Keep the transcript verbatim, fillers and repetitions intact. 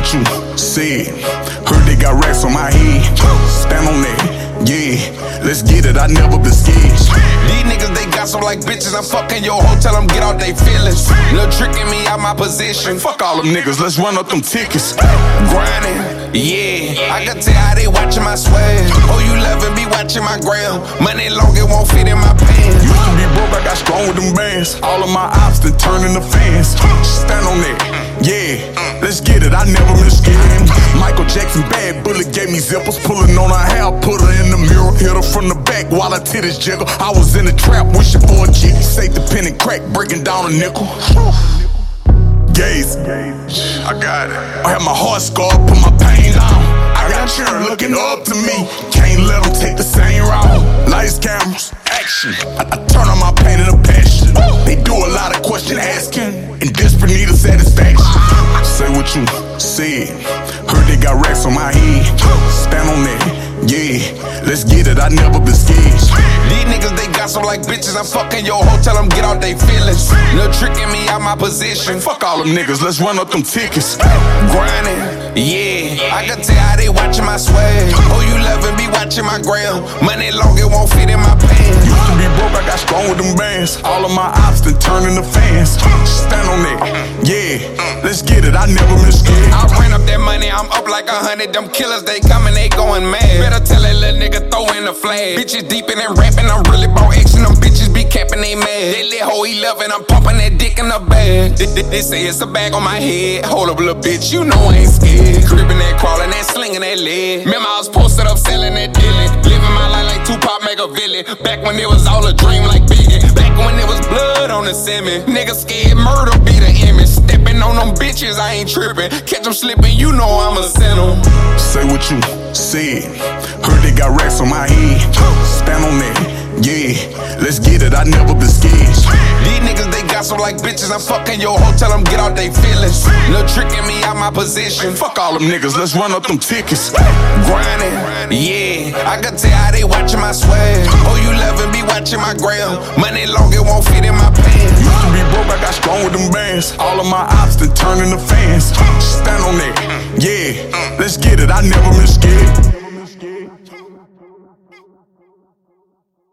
what you said. Heard they got racks on my head. Stand on that, yeah. Let's get it, I never been scared. These niggas, they got some like bitches. I'm fucking your hoe, tell them get out they feelings. Little tricking me out my position. Fuck all them niggas, let's run up them tickets. Grinding, yeah. I can tell how they watching my swag. Oh, you loving me watching my gram. Money long, it won't fit in my pants. Used to be broke, I got strong with them bands. All of my ops, then turn into fans. Stand on that, yeah. Let's get it, I never miss scared. Michael Jackson, bad bullet, gave me zippers. Pulling on her hair, put her in the mirror. Hit her from the back while her titties jiggle. I was in the trap, wishing for a chick. Save the pen and crack, breaking down a nickel. Gaze, I got it. I have my heart scarred, put my pain down. I got children looking up to me. Can't let them take the same route. Lights, cameras, action. I, I turn on my pain and a passion. They do a lot of question asking, in desperate need of satisfaction. Say what you said. Heard they got racks on my head. Stand on that, yeah. Let's get it, I never been scared. These niggas, they got some like bitches. I'm fucking your hoe, tell them get out they feelings. Little tricking me out my position. Fuck all them niggas, let's run up them tickets. Grinding, yeah. I can tell how they watching my swag. Oh, you loving me watching my gram. Money long, it won't fit in my pants. Used to be broke, I got strong with them bands. All of my ops, then turn into fans. Stand on that, yeah. Let's get it, I never miss scared. I ran up that money, I'm up like a hundred. Them killers, they coming, they going mad. Better tell that little nigga throw in the flag. Bitches deep in and rapping, I'm really bought action. Them bitches be capping, they mad. They let hoe he loving, I'm pumping that dick in the bag. They, they, they say it's a bag on my head. Hold up, little bitch, you know I ain't scared. Cribbing that, crawling that, slinging that lead. Remember I was posted up selling that dilly. Living my life like Tupac Machiavelli. Back when it was all a dream like Biggie. Back when it was blood on the semi. Niggas scared murder be the image. Stepping on them bitches, I ain't tripping. Catch them slipping, you know I'ma send them. Say what you said. Heard they got racks on my head. Stand on that, yeah. Let's get it, I never been scared. These niggas, they got some like bitches. I'm fucking your hoe, tell them get out they feelings. Little tricking me out my position. Fuck all them niggas, let's run up them tickets. Grinding, yeah. I can tell how they watching my swag. Oh, you loving me watching my gram. Money long, it won't fit in my pants. Used to be broke, I got strong with them bands. All of my ops, then turn into fans. Stand on that, yeah. Let's get it, I never miss scared.